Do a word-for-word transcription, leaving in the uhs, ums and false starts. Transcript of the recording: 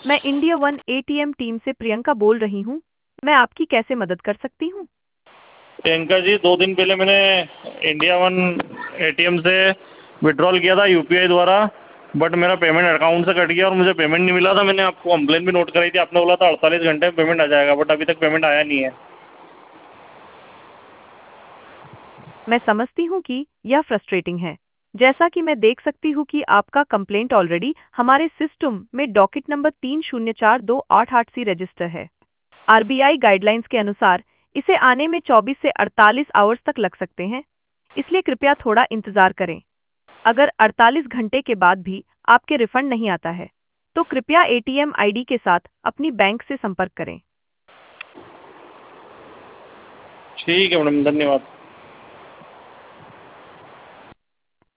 मैं India One ATM team से प्रियंका बोल रही हूँ। मैं आपकी कैसे मदद कर सकती हूँ? प्रियंका जी, दो दिन पहले मैंने इंडिया वन एटीएम से विड्रॉल किया था यूपीआई द्वारा, बट मेरा पेमेंट अकाउंट से कट गया और मुझे पेमेंट नहीं मिला था। मैंने आपको कंप्लेन भी नोट कराई थी, आपने बोला था अड़तालीस घंटे में पेमेंट आ जाएगा, बट अभी तक पेमेंट आया नहीं है। मैं समझती हूँ कि यह फ्रस्ट्रेटिंग है। जैसा कि मैं देख सकती हूँ कि आपका कंप्लेंट ऑलरेडी हमारे सिस्टम में डॉकेट नंबर तीन शून्य चार दो आठ आठ सी रजिस्टर है। आरबीआई गाइडलाइंस के अनुसार इसे आने में चौबीस से अड़तालीस आवर्स तक लग सकते हैं, इसलिए कृपया थोड़ा इंतजार करें। अगर अड़तालीस घंटे के बाद भी आपके रिफंड नहीं आता है, तो कृपया एटीएम आईडी के साथ अपनी बैंक से संपर्क करें। ठीक है मैडम, धन्यवाद।